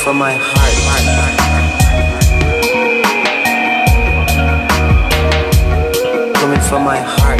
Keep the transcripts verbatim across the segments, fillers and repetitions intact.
from my heart. Coming from my heart.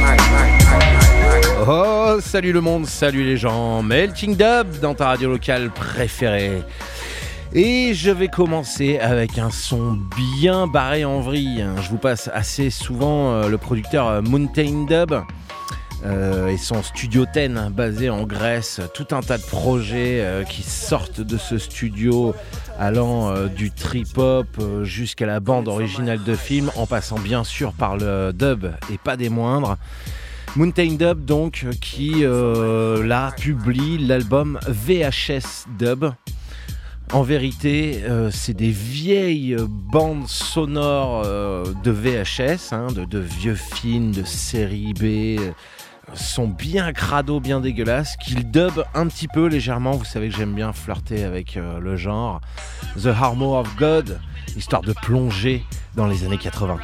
Oh, salut le monde, salut les gens. Melting Dub dans ta radio locale préférée. Et je vais commencer avec un son bien barré en vrille. Je vous passe assez souvent euh, le producteur Mountain Dub euh, et son Studio dix basé en Grèce. Tout un tas de projets euh, qui sortent de ce studio, allant euh, du trip-hop euh, jusqu'à la bande originale de film, en passant bien sûr par le dub et pas des moindres. Mountain Dub donc qui euh, là publie l'album V H S Dub. En vérité, euh, c'est des vieilles bandes sonores euh, de V H S, hein, de, de vieux films, de série B, euh, sont bien crado, bien dégueulasses, qu'ils dubent un petit peu légèrement. Vous savez que j'aime bien flirter avec euh, le genre. The Armor of God, histoire de plonger dans les années quatre-vingts.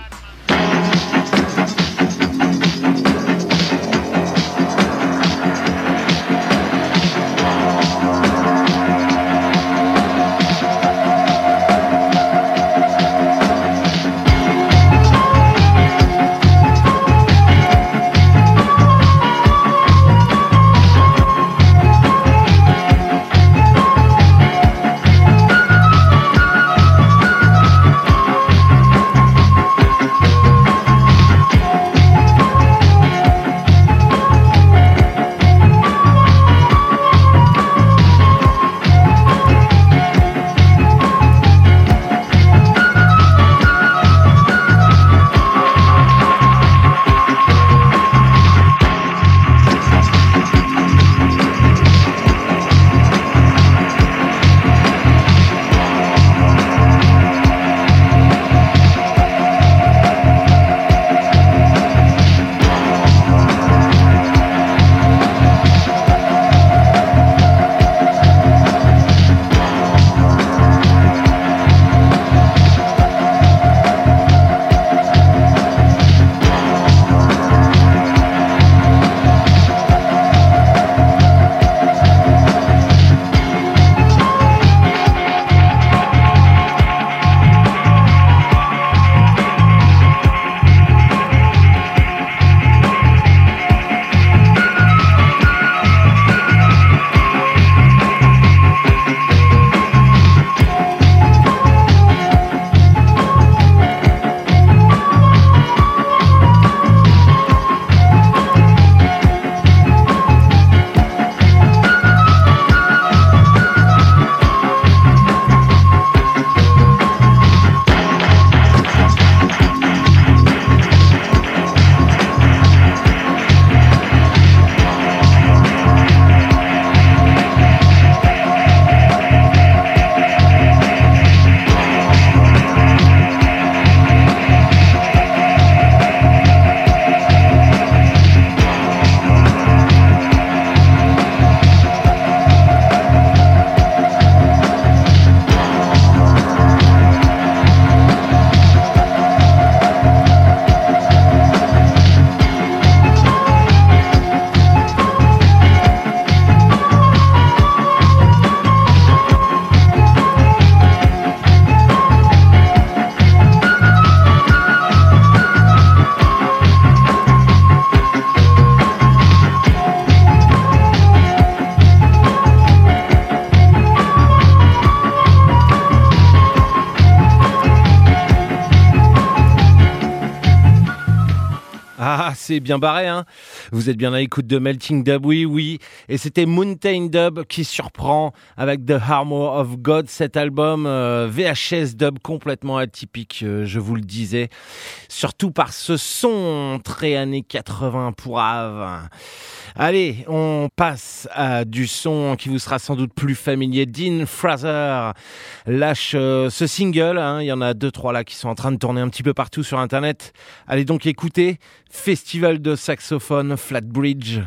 C'est bien barré, hein. Vous êtes bien à l'écoute de Melting Dub, oui, oui. Et c'était Mountain Dub qui surprend avec The Armor of God, cet album euh, V H S Dub complètement atypique, euh, je vous le disais. Surtout par ce son très années quatre-vingts pourrave. Allez, on passe à du son qui vous sera sans doute plus familier. Dean Fraser lâche euh, ce single, hein. Il y en a deux, trois là qui sont en train de tourner un petit peu partout sur Internet. Allez donc écouter Festival de saxophone Flatbridge.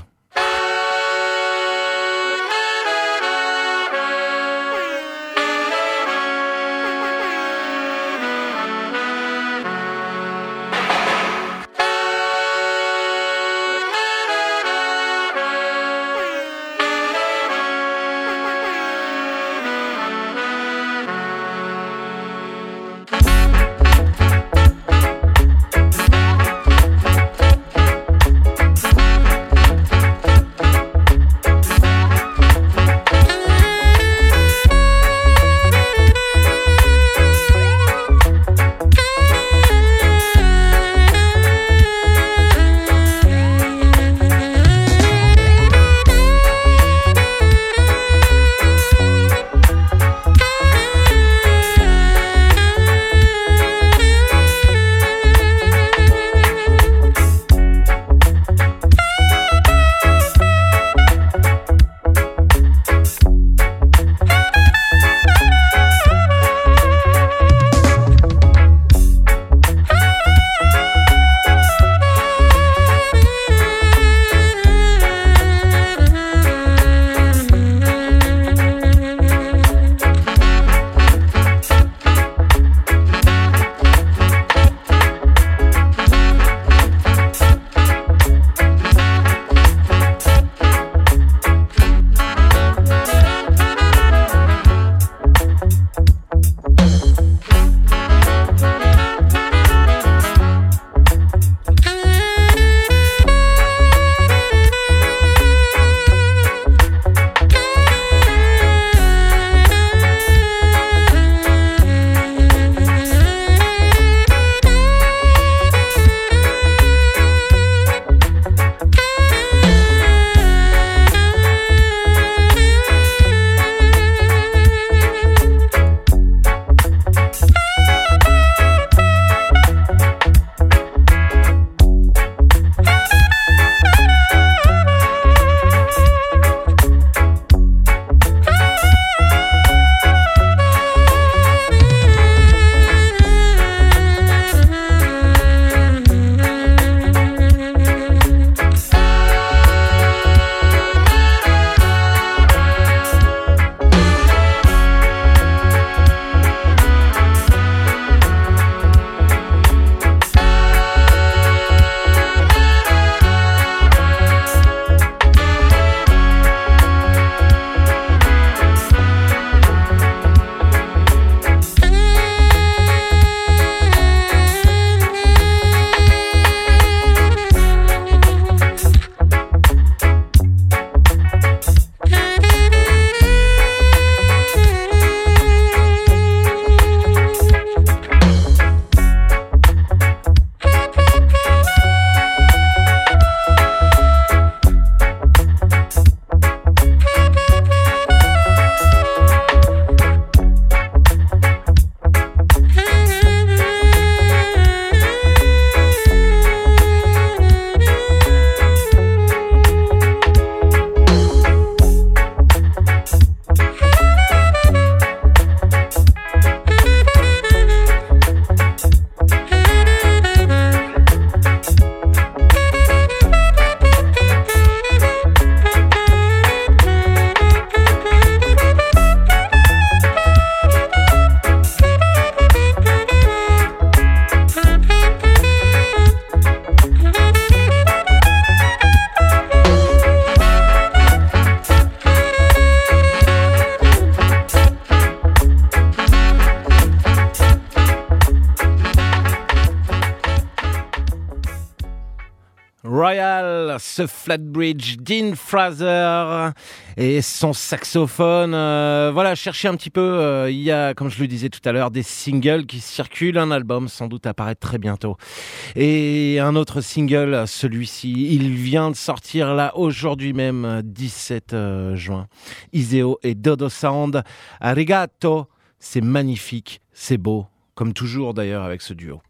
Royal, ce Flatbridge, Dean Fraser et son saxophone. Euh, voilà, cherchez un petit peu. Euh, il y a, comme je le disais tout à l'heure, des singles qui circulent. Un album sans doute apparaître très bientôt. Et un autre single, celui-ci, il vient de sortir là aujourd'hui même, dix-sept juin. Iseo et Dodo Sound. Arigato, c'est magnifique, c'est beau, comme toujours d'ailleurs avec ce duo.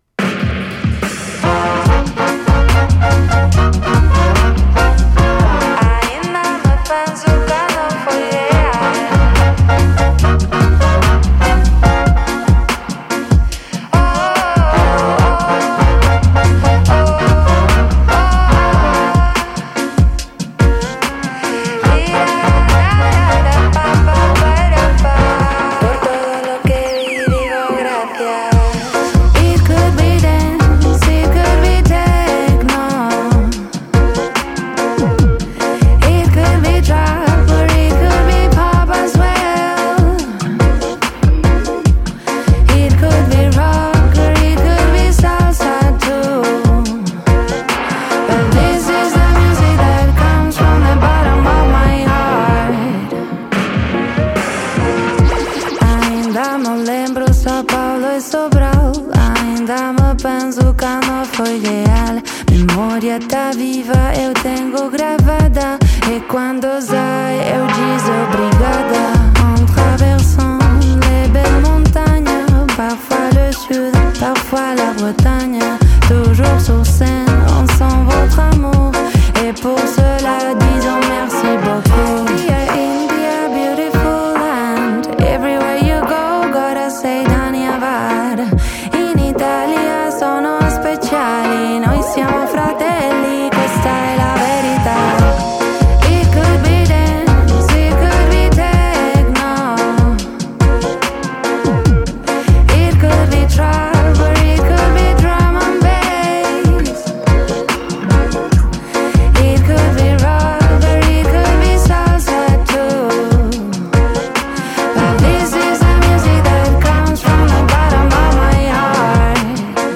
Ainda me penso que não foi real. Oh, oh, oh, oh. Por todo lo que vi digo gracias. It could be dance, it could be techno. It could be trap or it could be pop as well. It could be rock or it could be salsa too. But this is the music that comes from the bottom of my heart. Ainda me lembro São Paulo e Sobral. Ainda me penso que não foi real. Memória tá viva, eu tenho gravada. E quando sai, eu diz obrigada. En traversant les belles montagnes, parfois le sud, parfois la Bretagne. Toujours sur scène, on sent votre amour. Et pour cela, disons merci beaucoup. India, India, beautiful land. Everywhere you go, gotta say Dhanyavad. In Italia sono speciali, noi siamo fratelli, questa è la verità. It could be dance, it could be techno. It could be trap or it could be drum and bass. It could be rock or it could be salsa too. But this is the music that comes from the bottom of my heart.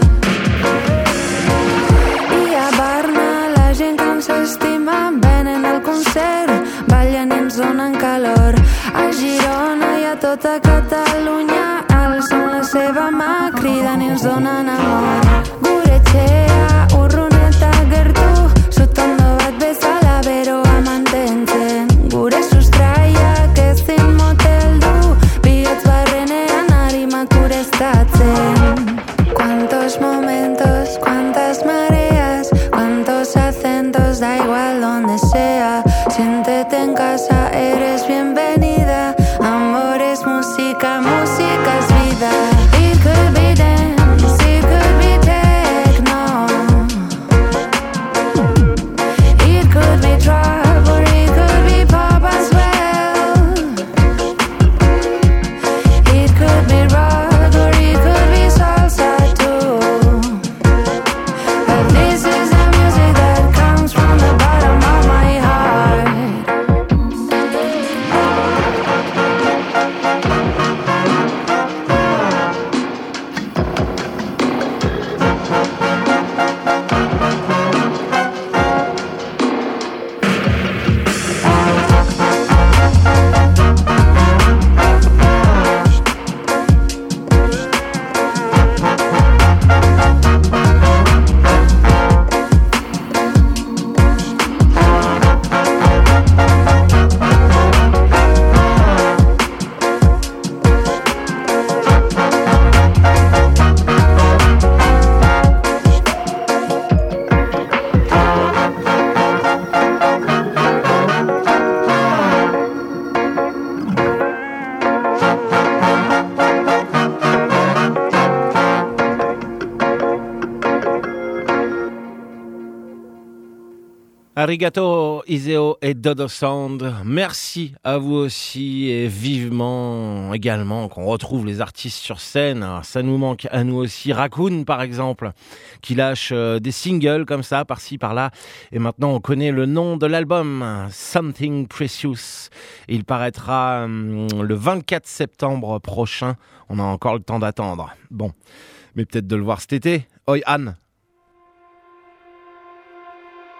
I a Barna la gent com s'estima venen al concert, ballen i ens donen calor. A Girona i a tota Catalunya alcen la seva mà, criden i ens donen amor. Guretxea, urruneta, gertu, sutondo bat bezala beroa mantentzen. Gure sustraiak ezin moteldu, bihotz barrenean arimak ureztatzen. Cuántos momentos, cuántas mareas, cuántos acentos, da igual donde sea. Siéntete en casa, eres bienvenida. Amor es música, música es vida. It could be dance, it could be techno. It could be trap or it could be pop as well. It could be rock or it could be salsa too. But this is the music that comes from the bottom of my heart. Arigato, Iseo et Dodo Sound. Merci à vous aussi et vivement également qu'on retrouve les artistes sur scène. Alors, ça nous manque à nous aussi. Raccoon, par exemple, qui lâche euh, des singles comme ça, par-ci, par-là. Et maintenant, on connaît le nom de l'album, Something Precious. Il paraîtra hum, le vingt-quatre septembre prochain. On a encore le temps d'attendre. Bon, mais peut-être de le voir cet été. Oi, Anne.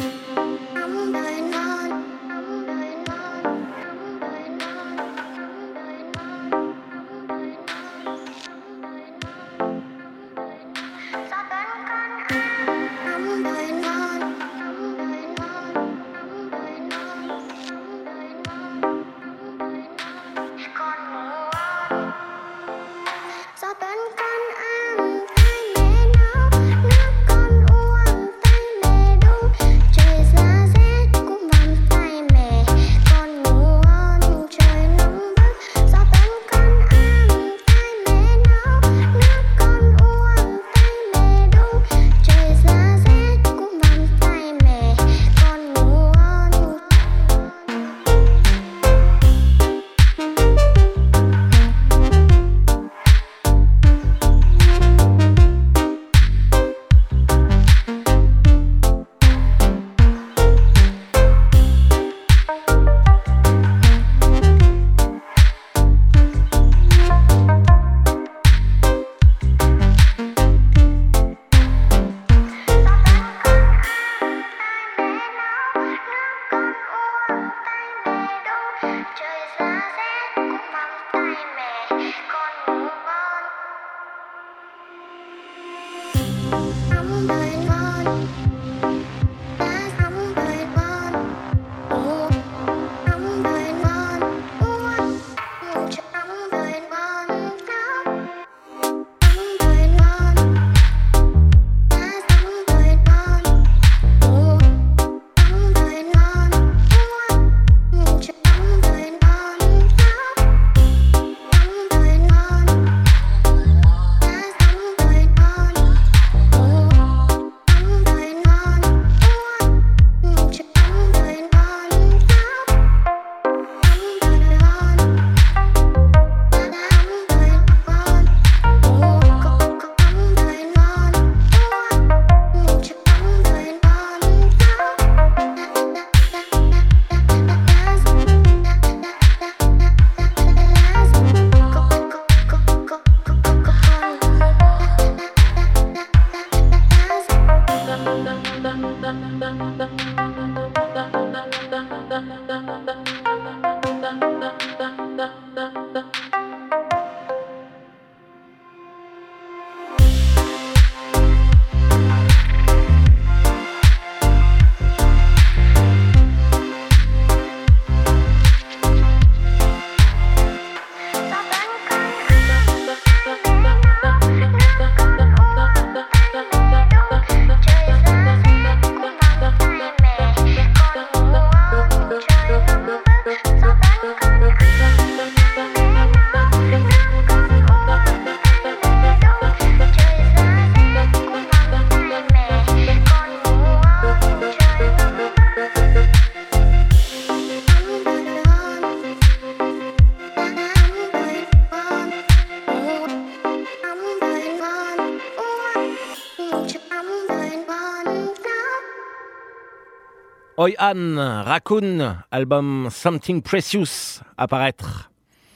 Oi Ann, Raccoon, album Something Precious à paraître.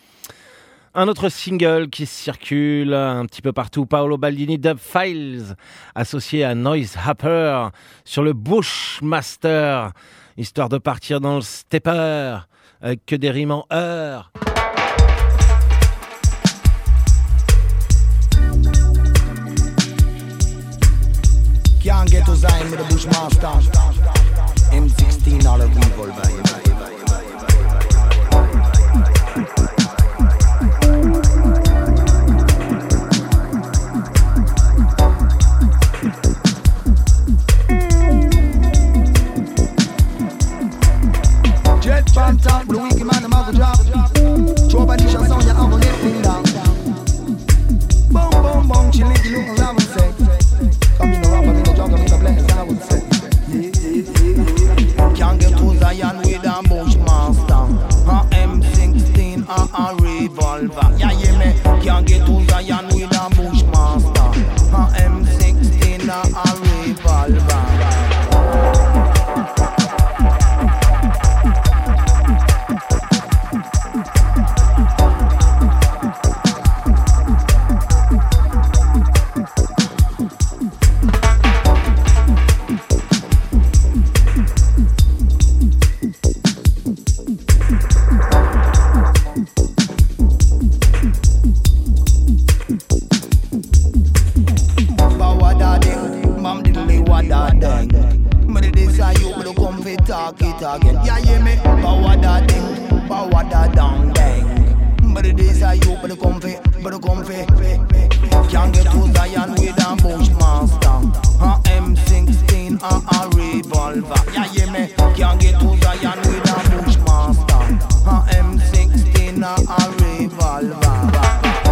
Un autre single qui circule un petit peu partout, Paolo Baldini Dub Files, associé à Noise Happer sur le Bushmaster, histoire de partir dans le stepper avec que des rimes en heures. Can't get to sign with the Bushmaster. M sixteen dollar revolver. Jet pan top, le week man, the mouth drop. Trop pas des chansons, y'a un volet ping down. Boom, boom, boom, chillin', you look around and say. Come in the rubber, in the jungle, in the blend, I would say. Can't get to Zion with a Bushmaster, a M sixteen or a revolver. Yeah, yeah, me. Can't get to Zion with a Bushmaster, a M sixteen or a revolver. dang. But it is a you but come fi talk it again. Yeah, hear me? Power da ding, power da down dang. But it is a you but come fi, but come fi. Can't get to Zion with a Bushmaster. A M sixteen and a revolver. Yeah, hear me? Can't get to Zion with a Bushmaster. A M sixteen and a revolver.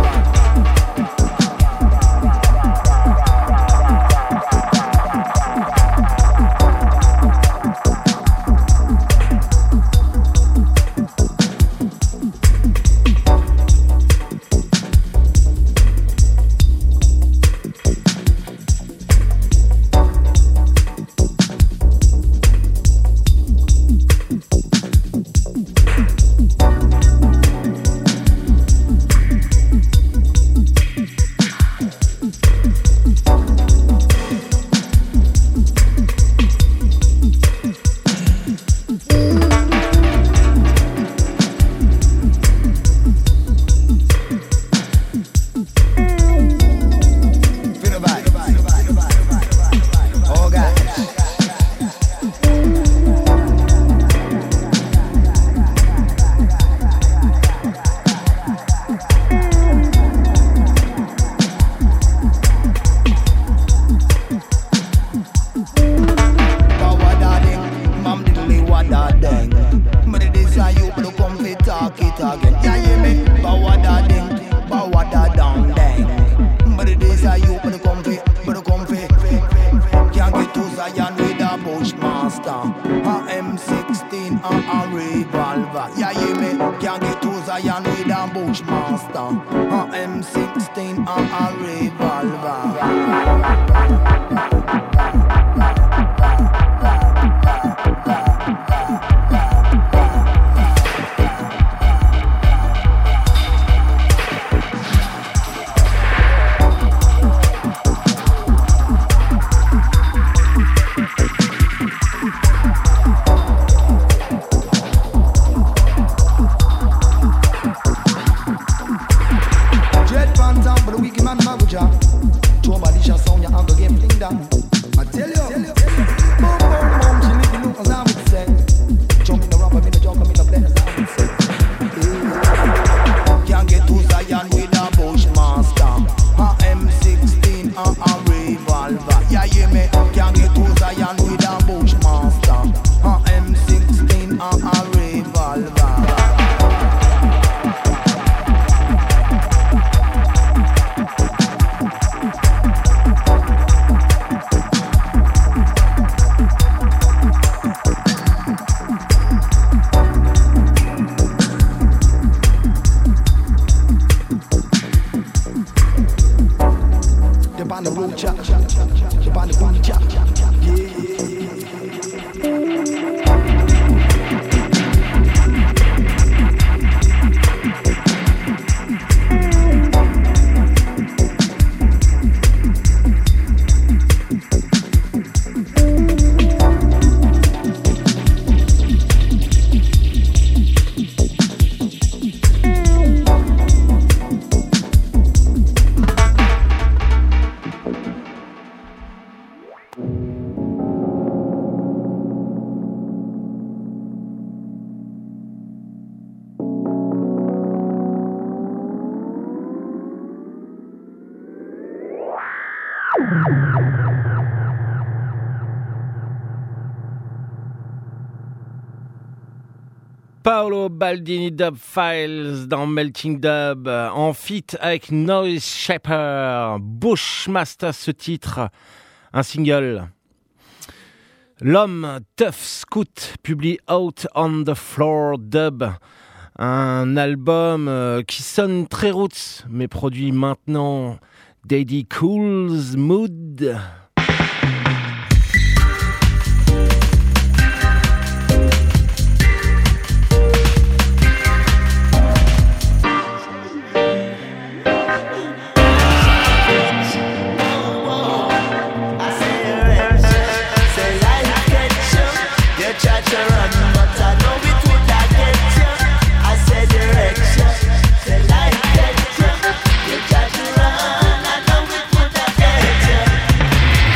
Paolo Baldini Dub Files dans Melting Dub en feat avec Noise Shaper. Bushmaster, ce titre, un single. L'homme Tough Scout publie Out on the Floor Dub, un album qui sonne très roots mais produit maintenant Daddy Cool's Mood. Direction, say like that, you. I said direction, say like that, you.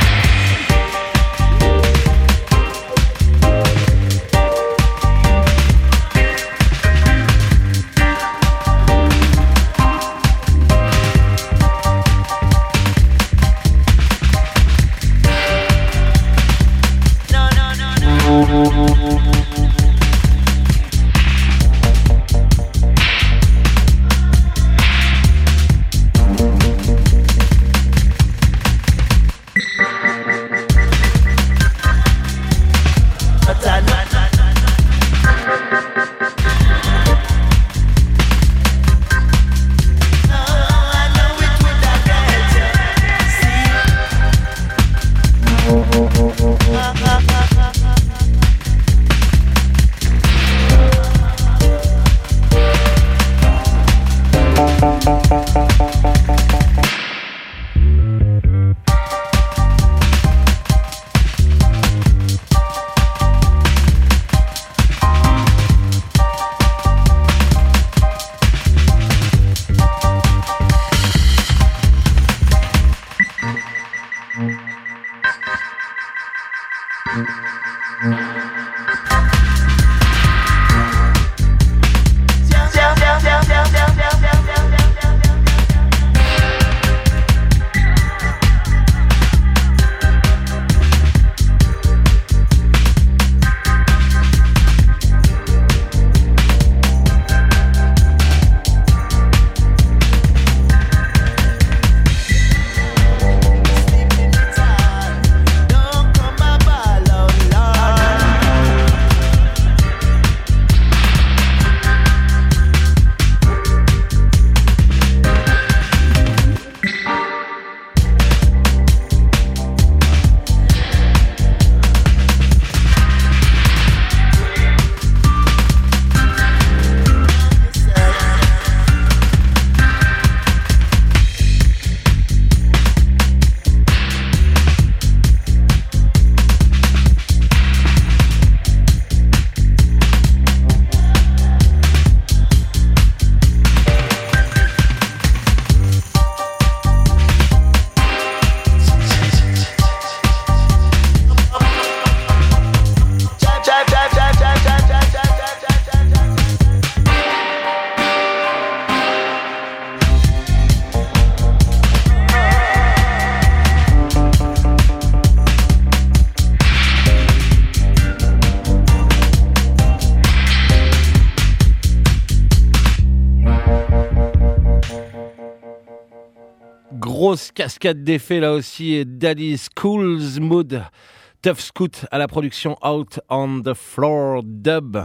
Grosse cascade d'effets là aussi, et Daddy's Cool's Mood, Tough Scoot à la production Out on the Floor Dub.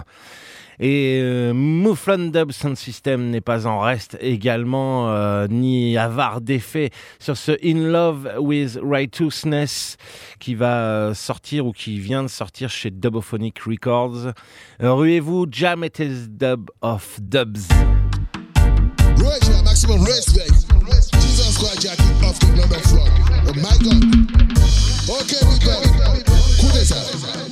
Et euh, Mouflon Dub Sound System n'est pas en reste également, euh, ni avare d'effets sur ce In Love with Righteousness qui va sortir ou qui vient de sortir chez Dubophonic Records. Euh, ruez-vous, Jam It Is Dub of Dubs. Roger, maximum respect. Jesus Christ, Jack off the number front. Oh my God. Okay, we go. Who is that?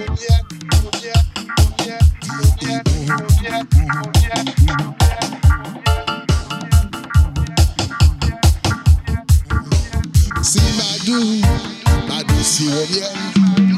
See Madu, Madu see Wobian.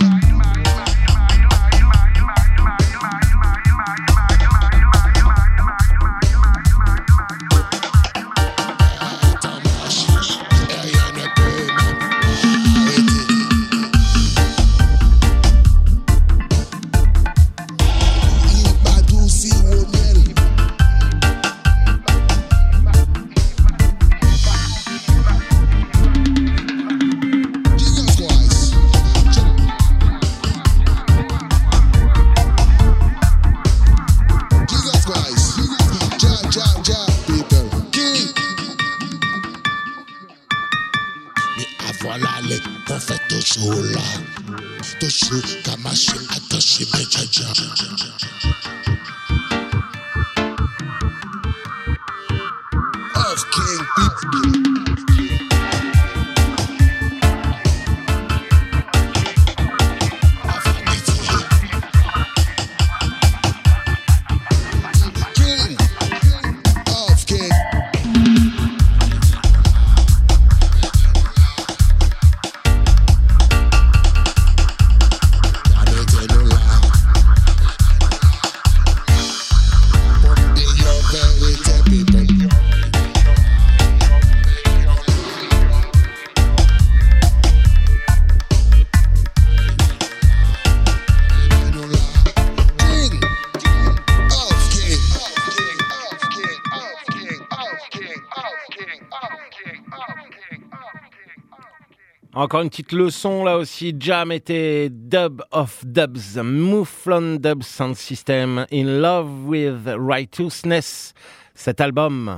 Encore une petite leçon là aussi. Jam était Dub of Dubs, Mouflon Dub Sound System, In Love with Righteousness, cet album.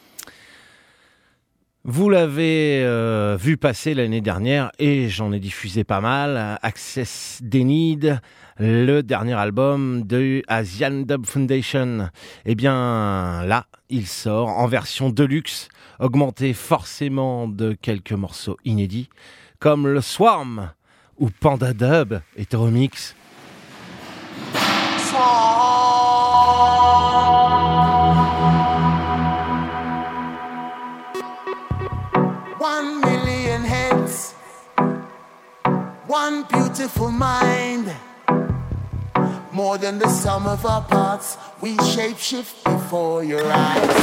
Vous l'avez euh, vu passer l'année dernière et j'en ai diffusé pas mal. Access Denied, le dernier album de Asian Dub Foundation. Eh bien là, il sort en version deluxe, augmenté forcément de quelques morceaux inédits, comme le Swarm ou Panda Dub est remix. One million heads, one beautiful mind. More than the sum of our parts, we shapeshift before your eyes.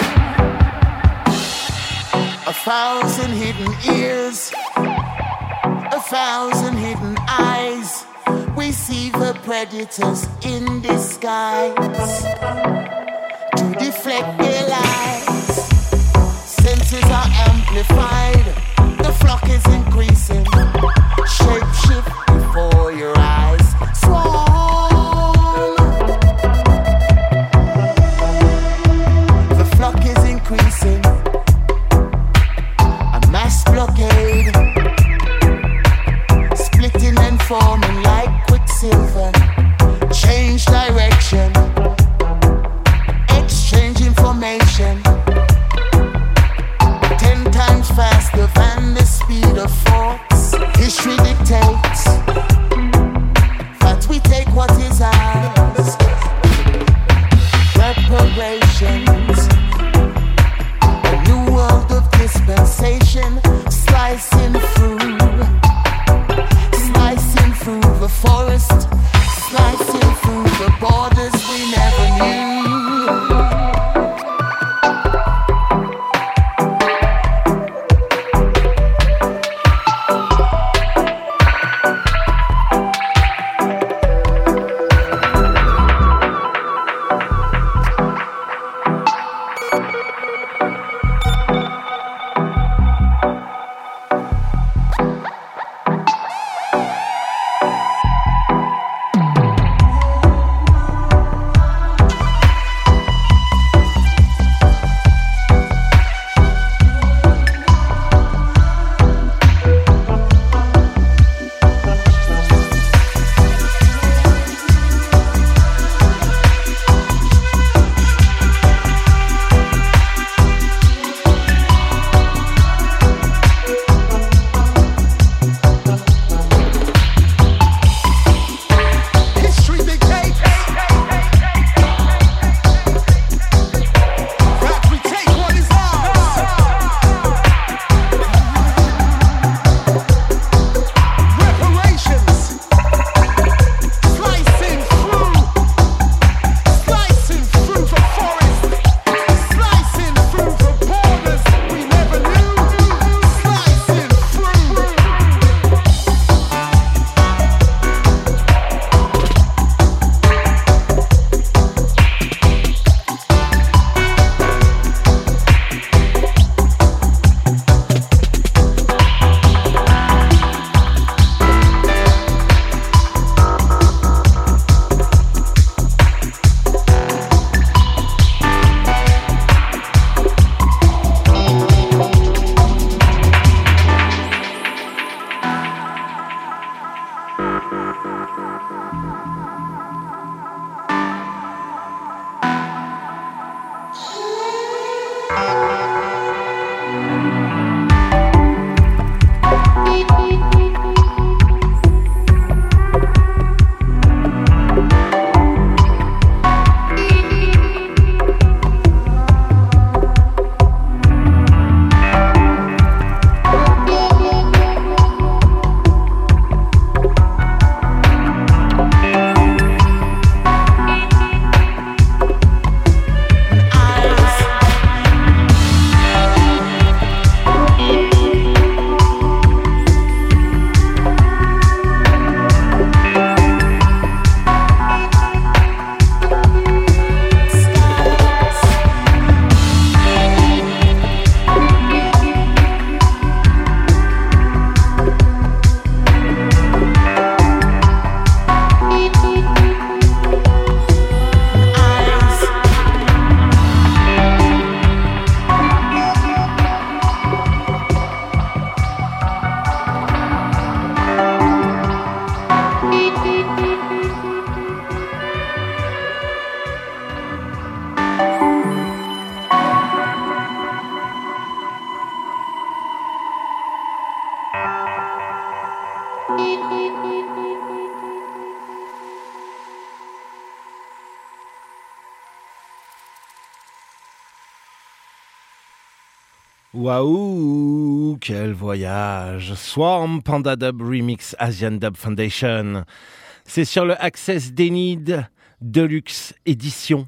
A thousand hidden ears, a thousand hidden eyes. We see the predators in disguise to deflect their lies. Senses are amplified, the flock is increasing. Shape shift before your eyes. Swarm. The flock is increasing. A mass blockade, splitting and forming like quicksilver. Change direction, exchange information. Ten times faster than the speed of thoughts. History dictates Waouh, quel voyage! Swarm Panda Dub Remix Asian Dub Foundation. C'est sur le Access Denid Deluxe Edition.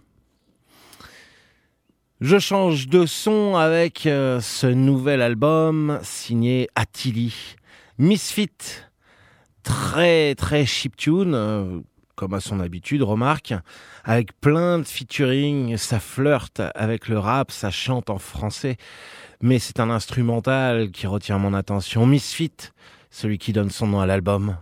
Je change de son avec euh, ce nouvel album signé Attili. Misfit, très très chiptune, euh, comme à son habitude, remarque, avec plein de featuring, ça flirte avec le rap, ça chante en français. Mais c'est un instrumental qui retient mon attention. Misfit, celui qui donne son nom à l'album.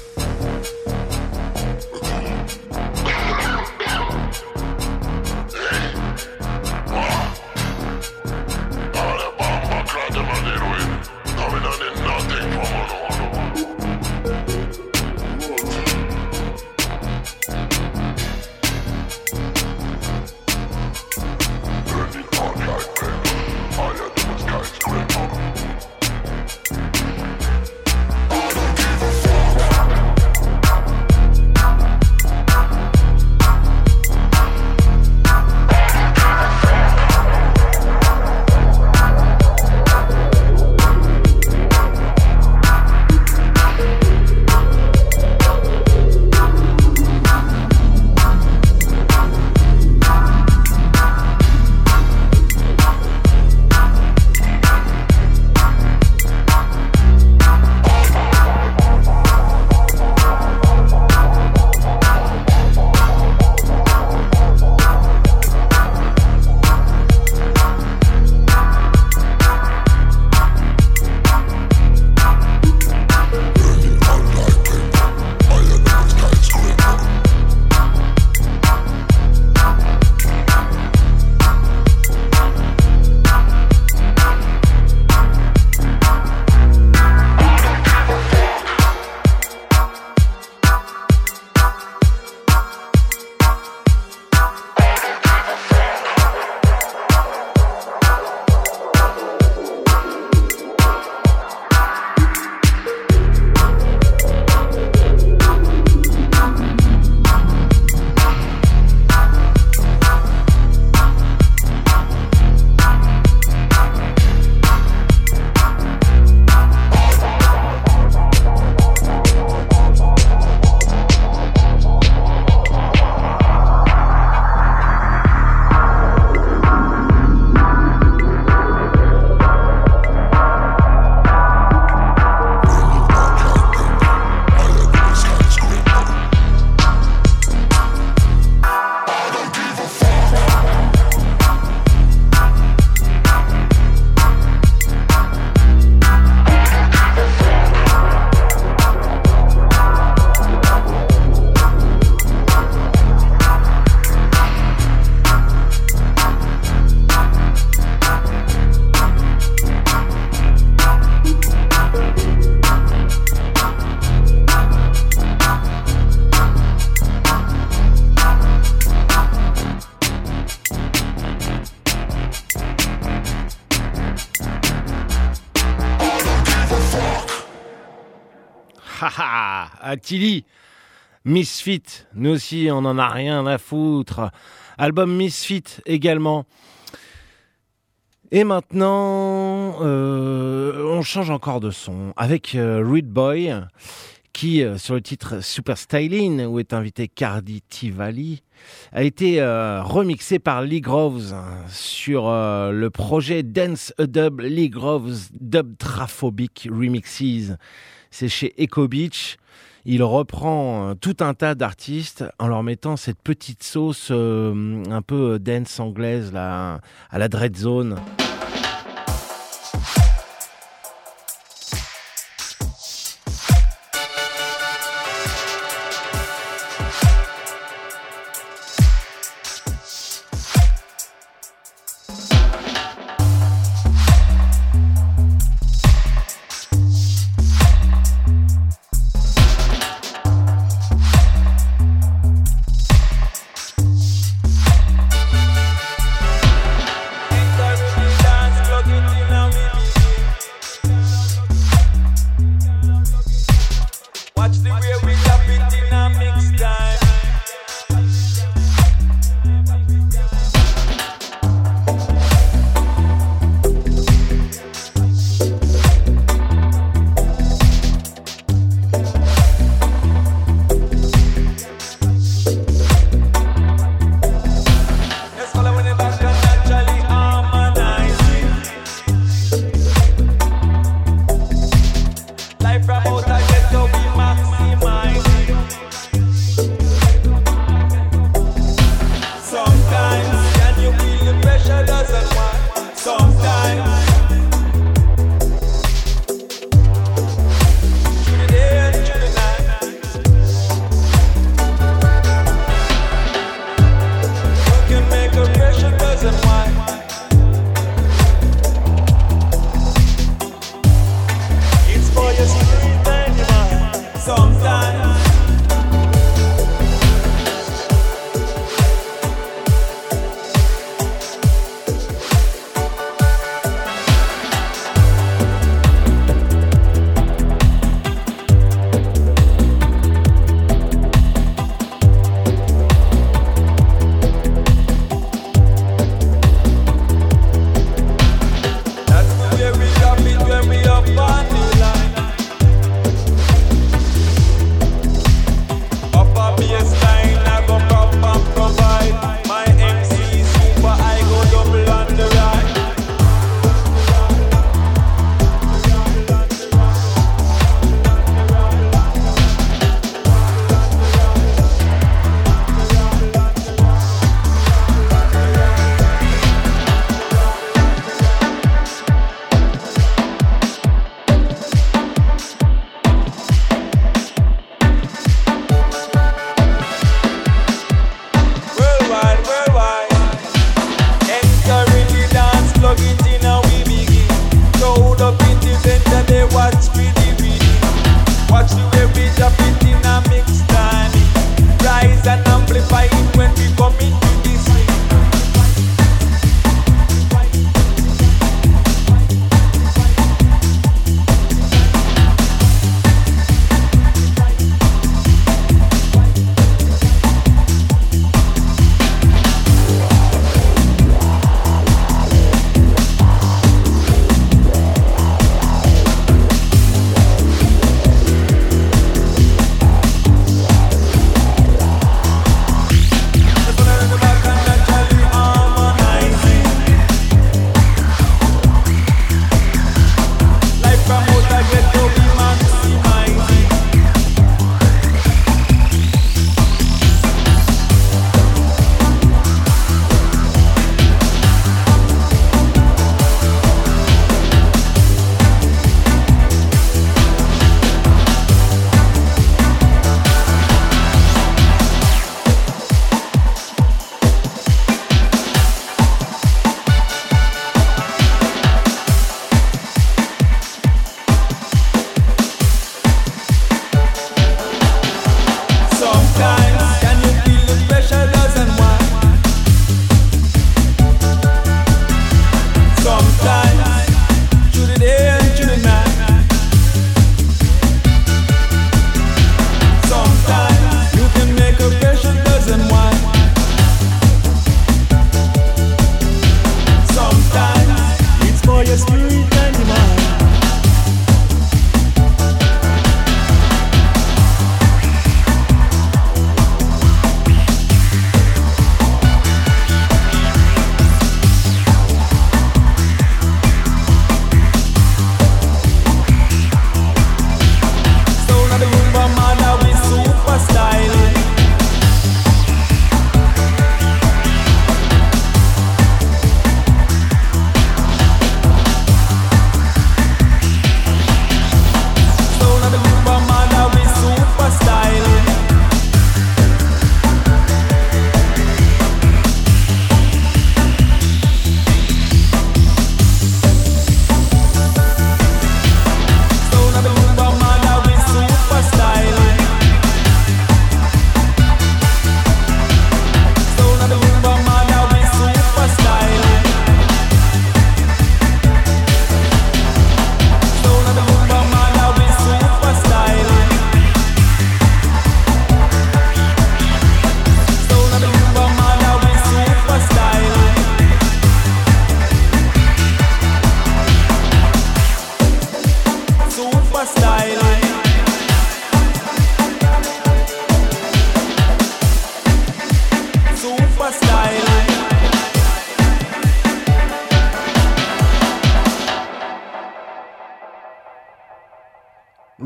Haha, Attili, Misfit, nous aussi on en a rien à foutre. Album Misfit également. Et maintenant, euh, on change encore de son avec euh, Rude Boy, qui euh, sur le titre Super Stylin', où est invité Cardi Tivali, a été euh, remixé par Lee Groves sur euh, le projet Dance a Dub Lee Groves Dub Traphobic Remixes. C'est chez Echo Beach. Il reprend tout un tas d'artistes en leur mettant cette petite sauce euh, un peu dance anglaise là, à la Dread Zone. Inside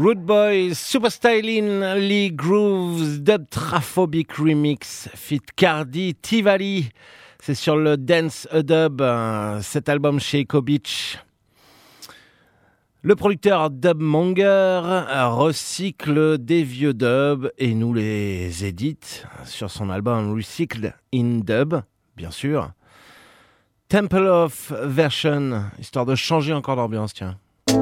Rude Boy, Super Stylin, Lee Grooves, Dub Traphobic Remix, Fit Cardi, Tivali. C'est sur le Dance A Dub, cet album chez Echo Beach. Le producteur Dubmonger recycle des vieux dubs et nous les édite sur son album Recycled in Dub, bien sûr. Temple of Version, histoire de changer encore d'ambiance, tiens.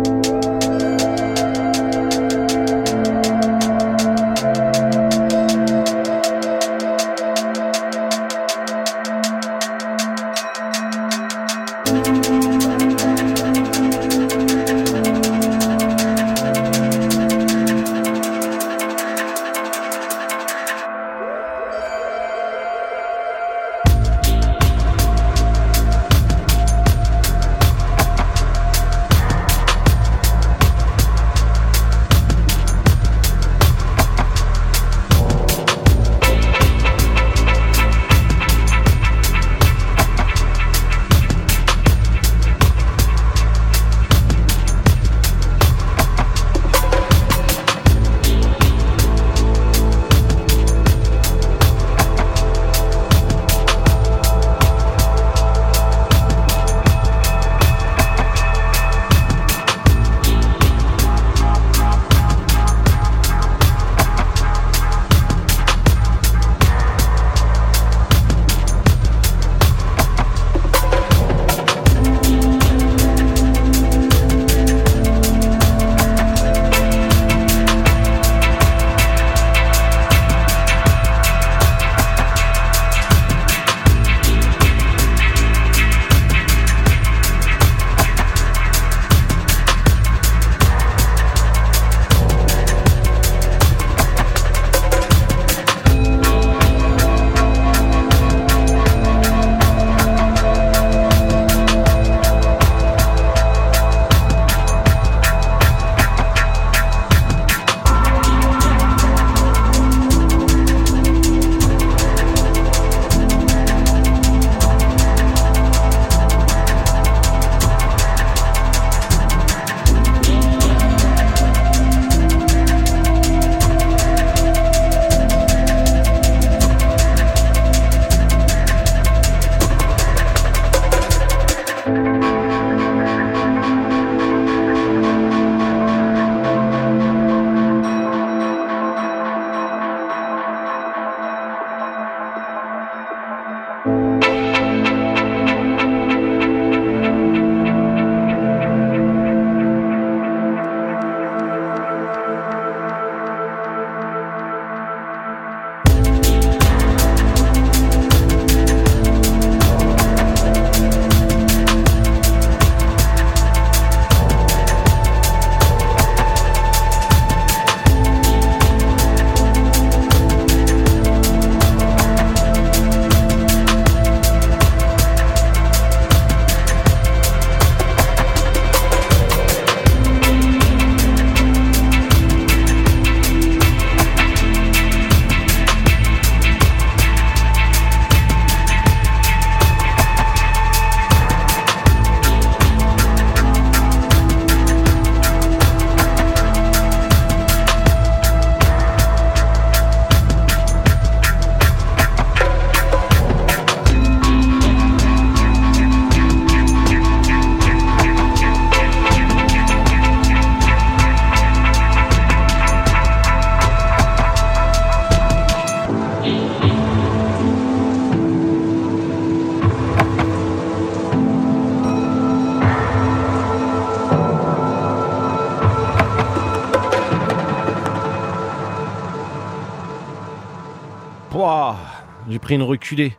Pouah, j'ai pris une reculée.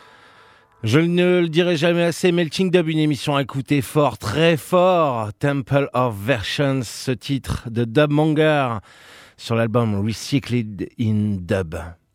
Je ne le dirai jamais assez, Melting Dub, une émission à écouter fort, très fort. Temple of Versions, ce titre de Dubmonger sur l'album Recycled in Dub.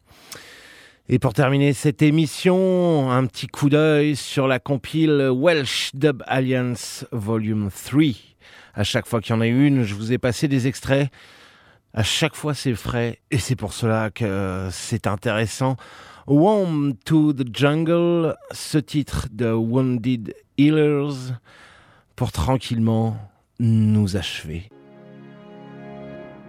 Et pour terminer cette émission, un petit coup d'œil sur la compile Welsh Dub Alliance Volume trois. À chaque fois qu'il y en a une, je vous ai passé des extraits. À chaque fois, c'est frais et c'est pour cela que c'est intéressant. Warm to the Jungle, ce titre de Wounded Healers, pour tranquillement nous achever.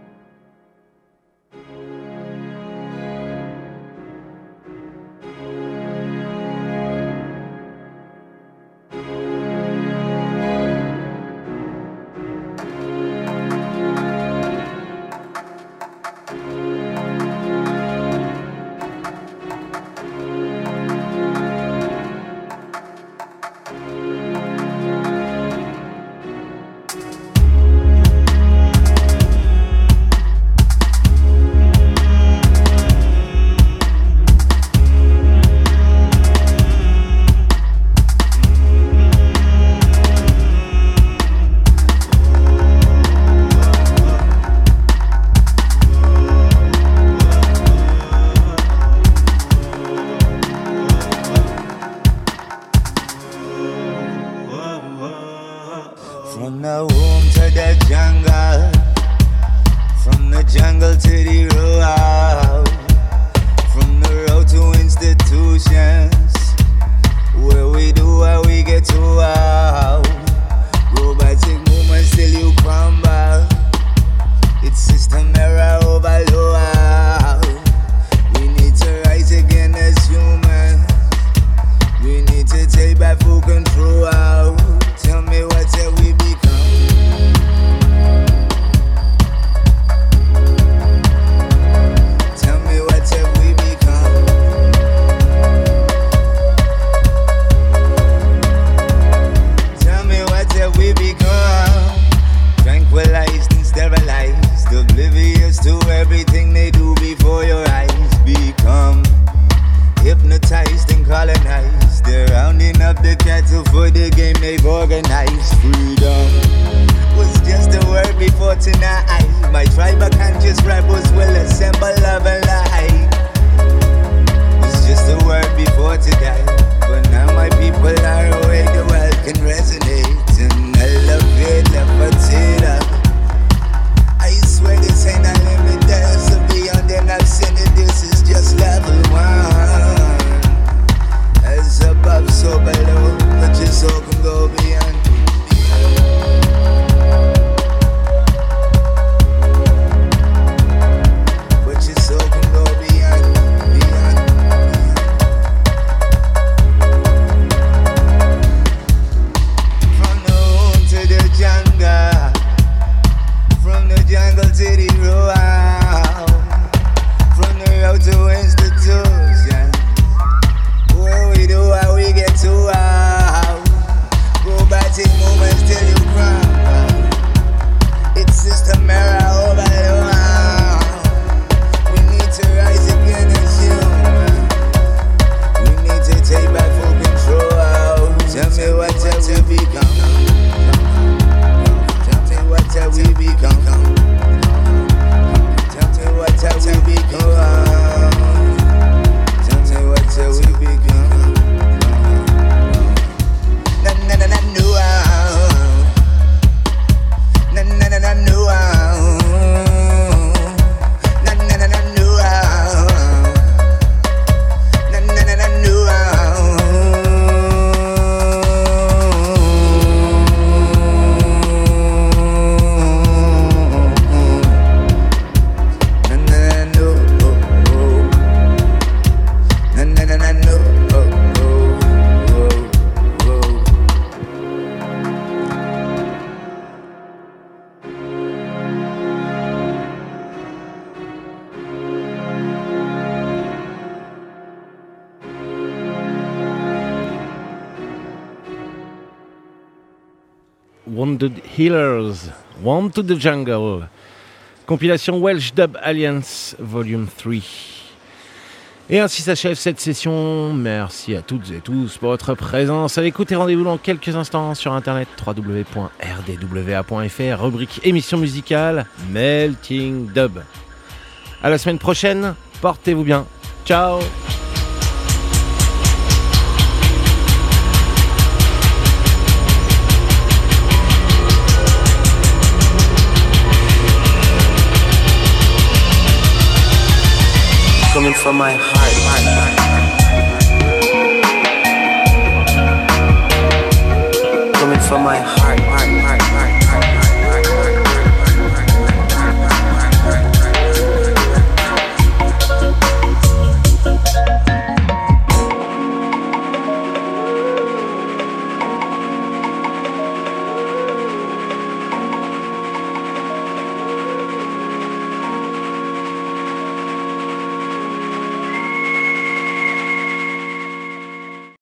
emotions. Where we do what we get to out. Robotic movements till you crumble. It's system error overload. We need to rise again as humans. We need to take back full control out. Tell me what have we become? Tell me what have we become? Tell me what have we become? Tranquilized and sterilized, oblivious to everything they do before your eyes. Become hypnotized and colonized. They're rounding up the cattle for the game they've organized. Freedom was just a word before tonight. My tribal conscious rebels will assemble love and light. Was just a word before today, but now my people are awake. The world can resonate and elevate, levitate up. I swear this ain't a limit, there's a beyond, and I've seen it. This is just level one. As above, so below, but your soul can go beyond. But your soul can go beyond, beyond, beyond. From the home to the jungle, from the jungle to the road, from the road to institution. Where we do how we get to out. Robotic movements till you crumble. It's system error overload. We need to rise again as human. We need to take back full control. Tell me what have we become? Tell me what have we become? Tell me what have we become? Tell me what have we become? Na na na na no. Na na na na no. Na na na na no. Na na na na no. Na na na no. Na na na na no. Wounded Healers, Want to the Jungle, compilation Welsh Dub Alliance Volume trois. Et ainsi s'achève cette session. Merci à toutes et tous pour votre présence. À l'écoute et rendez-vous dans quelques instants sur internet w w w point r d w a point f r, rubrique émission musicale Melting Dub. À la semaine prochaine, portez-vous bien. Ciao. Coming from my heart. Coming from my heart.